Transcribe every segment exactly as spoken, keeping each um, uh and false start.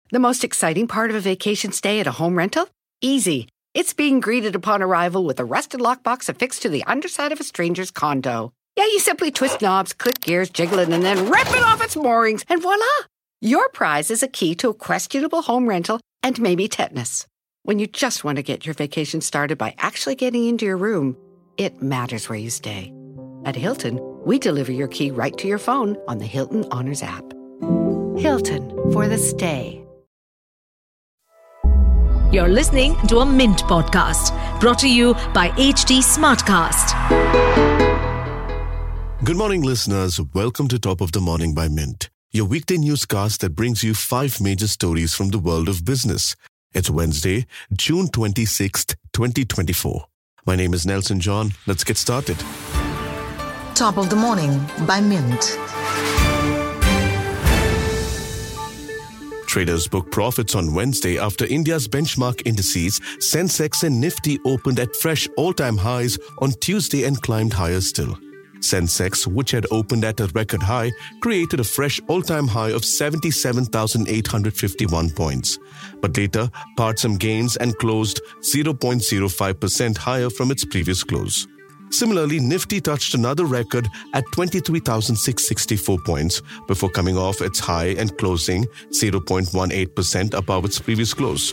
The most exciting part of a vacation stay at a home rental? Easy. It's being greeted upon arrival with a rusted lockbox affixed to the underside of a stranger's condo. Yeah, you simply twist knobs, click gears, jiggle it, and then rip it off its moorings, and voila! Your prize is a key to a questionable home rental and maybe tetanus. When you just want to get your vacation started by actually getting into your room, it matters where you stay. At Hilton, we deliver your key right to your phone on the Hilton Honors app. Hilton, for the stay. You're listening to a Mint podcast brought to you by H D Smartcast. Good morning, listeners. Welcome to Top of the Morning by Mint, your weekday newscast that brings you five major stories from the world of business. It's Wednesday, June twenty-sixth, twenty twenty-four. My name is Nelson John. Let's get started. Top of the Morning by Mint. Traders booked profits on Wednesday after India's benchmark indices, Sensex and Nifty, opened at fresh all-time highs on Tuesday and climbed higher still. Sensex, which had opened at a record high, created a fresh all-time high of seventy-seven thousand eight hundred fifty-one points. But later, pared some gains and closed zero point zero five percent higher from its previous close. Similarly, Nifty touched another record at twenty-three thousand six hundred sixty-four points before coming off its high and closing zero point one eight percent above its previous close.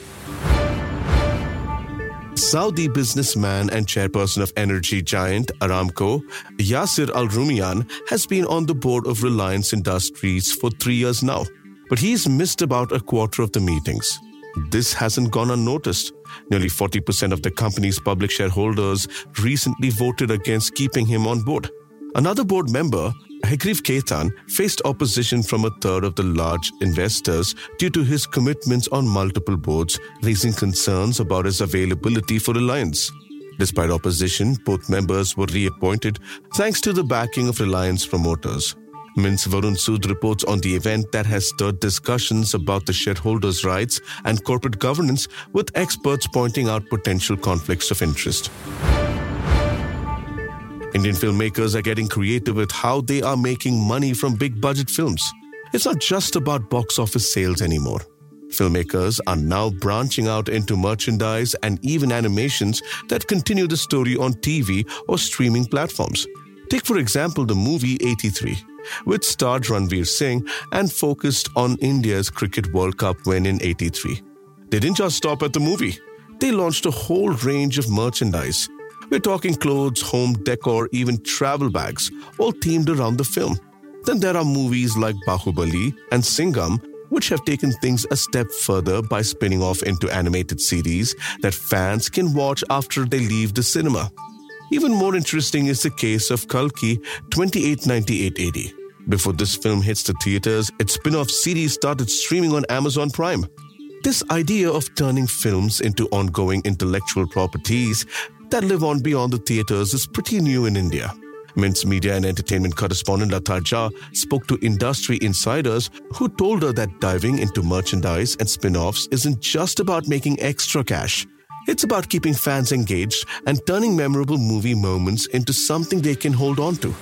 Saudi businessman and chairperson of energy giant Aramco, Yasir Al-Rumayyan, has been on the board of Reliance Industries for three years now, but he's missed about a quarter of the meetings. This hasn't gone unnoticed. Nearly forty percent of the company's public shareholders recently voted against keeping him on board. Another board member, Hegriv Ketan, faced opposition from a third of the large investors due to his commitments on multiple boards, raising concerns about his availability for Reliance. Despite opposition, both members were reappointed thanks to the backing of Reliance promoters. Mint's Varun Sood reports on the event that has stirred discussions about the shareholders' rights and corporate governance, with experts pointing out potential conflicts of interest. Indian filmmakers are getting creative with how they are making money from big-budget films. It's not just about box office sales anymore. Filmmakers are now branching out into merchandise and even animations that continue the story on T V or streaming platforms. Take, for example, the movie eighty-three, which starred Ranveer Singh and focused on India's Cricket World Cup win in eighty-three. They didn't just stop at the movie. They launched a whole range of merchandise. We're talking clothes, home decor, even travel bags, all themed around the film. Then there are movies like Bahubali and Singham, which have taken things a step further by spinning off into animated series that fans can watch after they leave the cinema. Even more interesting is the case of Kalki twenty-eight ninety-eight A D. Before this film hits the theaters, its spin-off series started streaming on Amazon Prime. This idea of turning films into ongoing intellectual properties that live on beyond the theaters is pretty new in India. Mint's media and entertainment correspondent Lata Jha spoke to industry insiders who told her that diving into merchandise and spin-offs isn't just about making extra cash. It's about keeping fans engaged and turning memorable movie moments into something they can hold on to.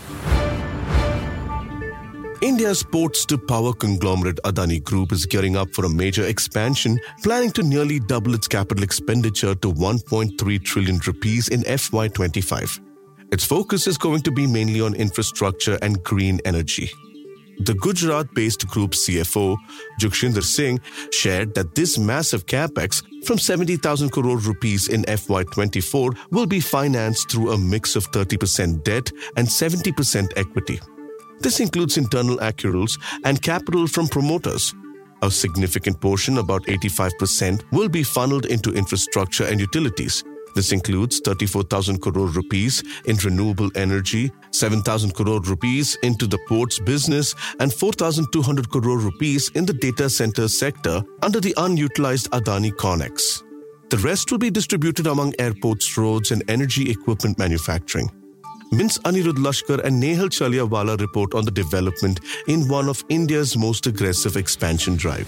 India's sports-to-power conglomerate Adani Group is gearing up for a major expansion, planning to nearly double its capital expenditure to one point three trillion rupees in F Y twenty-five. Its focus is going to be mainly on infrastructure and green energy. The Gujarat-based group C F O, Jugshinder Singh, shared that this massive capex from seventy thousand crore rupees in F Y twenty-four will be financed through a mix of thirty percent debt and seventy percent equity. This includes internal accruals and capital from promoters. A significant portion, about eighty-five percent, will be funneled into infrastructure and utilities. This includes thirty-four thousand crore rupees in renewable energy, seven thousand crore rupees into the ports business, and four thousand two hundred crore rupees in the data center sector under the unutilized Adani Connex. The rest will be distributed among airports, roads, and energy equipment manufacturing. Mint's Anirudh Lashkar and Nehal Chaliawala report on the development in one of India's most aggressive expansion drive.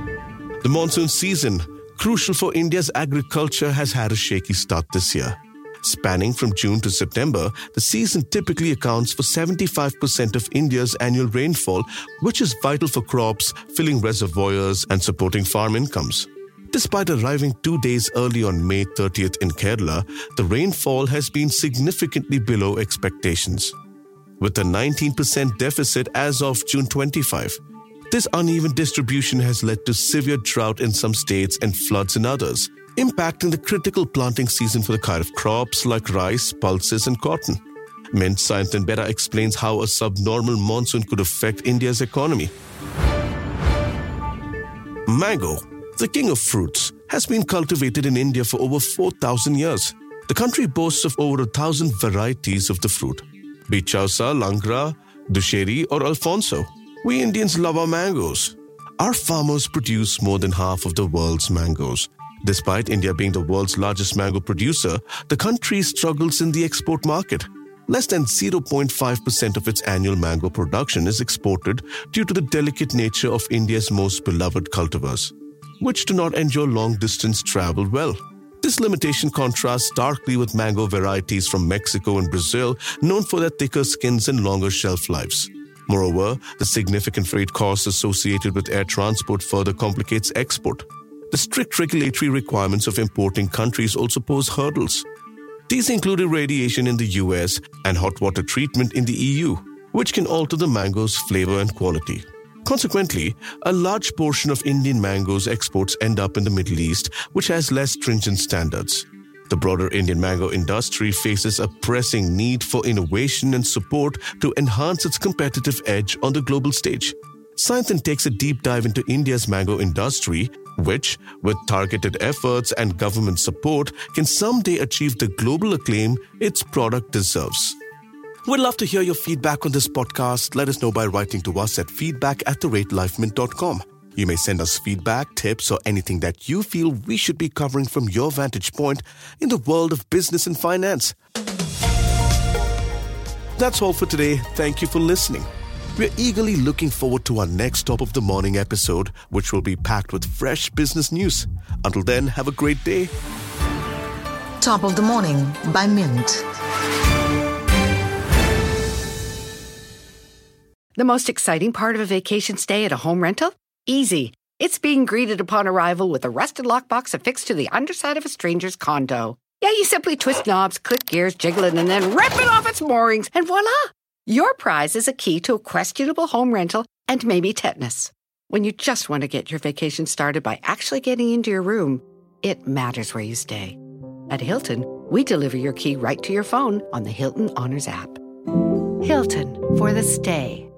The monsoon season, crucial for India's agriculture, has had a shaky start this year. Spanning from June to September, the season typically accounts for seventy-five percent of India's annual rainfall, which is vital for crops, filling reservoirs, and supporting farm incomes. Despite arriving two days early on May thirtieth in Kerala, the rainfall has been significantly below expectations, with a nineteen percent deficit as of June twenty-fifth. This uneven distribution has led to severe drought in some states and floods in others, impacting the critical planting season for the kind of crops like rice, pulses, and cotton. Mint Sayantan Bera explains how a subnormal monsoon could affect India's economy. Mango, the king of fruits, has been cultivated in India for over four thousand years. The country boasts of over a thousand varieties of the fruit, be it Chausa, Langra, Dusheri, or Alfonso. We Indians love our mangoes. Our farmers produce more than half of the world's mangoes. Despite India being the world's largest mango producer, the country struggles in the export market. Less than zero point five percent of its annual mango production is exported due to the delicate nature of India's most beloved cultivars, which do not endure long-distance travel well. This limitation contrasts starkly with mango varieties from Mexico and Brazil, known for their thicker skins and longer shelf lives. Moreover, the significant freight costs associated with air transport further complicates export. The strict regulatory requirements of importing countries also pose hurdles. These include irradiation in the U S and hot water treatment in the E U, which can alter the mango's flavor and quality. Consequently, a large portion of Indian mangoes exports end up in the Middle East, which has less stringent standards. The broader Indian mango industry faces a pressing need for innovation and support to enhance its competitive edge on the global stage. Sayantan takes a deep dive into India's mango industry, which, with targeted efforts and government support, can someday achieve the global acclaim its product deserves. We'd love to hear your feedback on this podcast. Let us know by writing to us at feedback at the rate lifemint dot com. You may send us feedback, tips, or anything that you feel we should be covering from your vantage point in the world of business and finance. That's all for today. Thank you for listening. We're eagerly looking forward to our next Top of the Morning episode, which will be packed with fresh business news. Until then, have a great day. Top of the Morning by Mint. The most exciting part of a vacation stay at a home rental? Easy. It's being greeted upon arrival with a rusted lockbox affixed to the underside of a stranger's condo. Yeah, you simply twist knobs, click gears, jiggle it, and then rip it off its moorings, and voila! Your prize is a key to a questionable home rental and maybe tetanus. When you just want to get your vacation started by actually getting into your room, it matters where you stay. At Hilton, we deliver your key right to your phone on the Hilton Honors app. Hilton, for the stay.